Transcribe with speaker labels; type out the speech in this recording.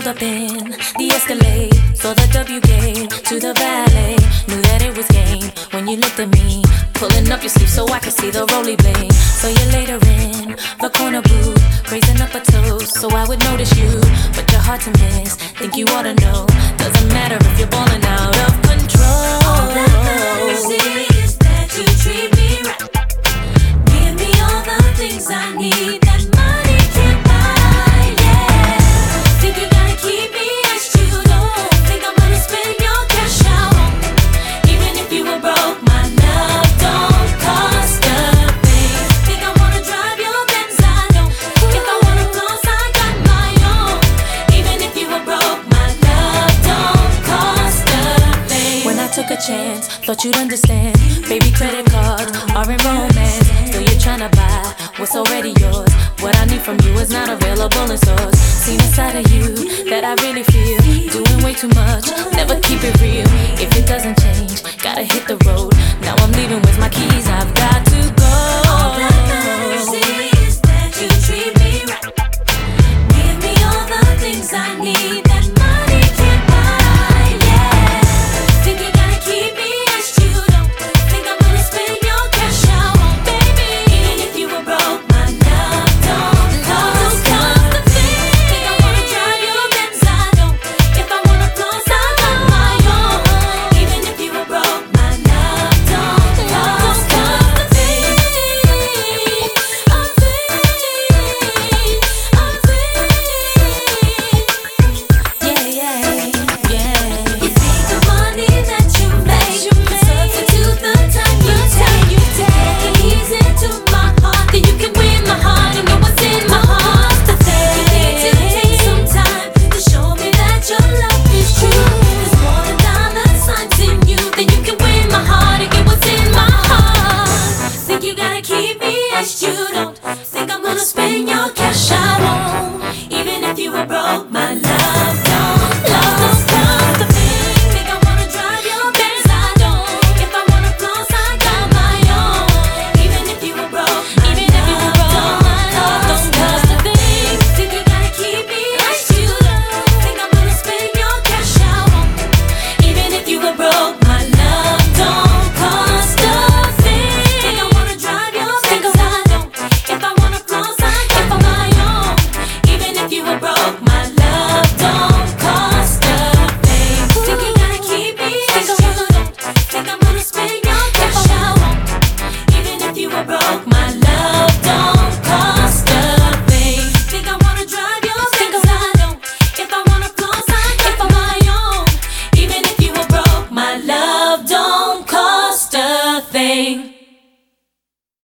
Speaker 1: pulled up in the Escalade, saw the W game to the valet. Knew that it was game when you looked at me, pulling up your sleeve so I could see the rolly blade. So you're later in the corner booth, raising up a toast so I would notice you, but you're hard to miss. Think you ought to know, doesn't matter if you're balling out of control.
Speaker 2: All that matters is that you treat me right. Give me all the things I need that money can't buy. Yeah, think you gotta keep me as you don't think I'm gonna spend your cash out on me. Even if you were broke, my love don't cost a thing. Think I wanna drive your Benz, I know. If I wanna floss, I got my own. Even if you were broke, my love don't cost a thing.
Speaker 1: When I took a chance, thought you'd understand. Baby, credit cards are in romance. Still you're trying to buy what's already yours. What I need from you is not available in stores. Seen a side of you that I really feel. Doing way too much, never keep it real. If it doesn't change, gotta hit the road. Now I'm leaving with my keys, I've got to go.
Speaker 2: All that matters is that you treat me right. Give me all the things I need that money can't buy. Yeah, think you gotta keep me as you don't think I'm gonna spend your cash out on baby. Even if you were broke, my love don't cost a thing. Think I wanna drive your Benz, I don't. If I wanna floss, I got my own. Even if you were broke, my love don't cost a thing. You think the money that you make substitute the time you take. Take it easy to my heart, then you can win my heart and know what's in my heart. You need to take some time to show me that your love is true. There's more than dollar signs in you, then you can win my heart and get what's in my heart. Think you gotta keep me as you don't think I'm gonna spend your cash I won't. Even if you were broke, my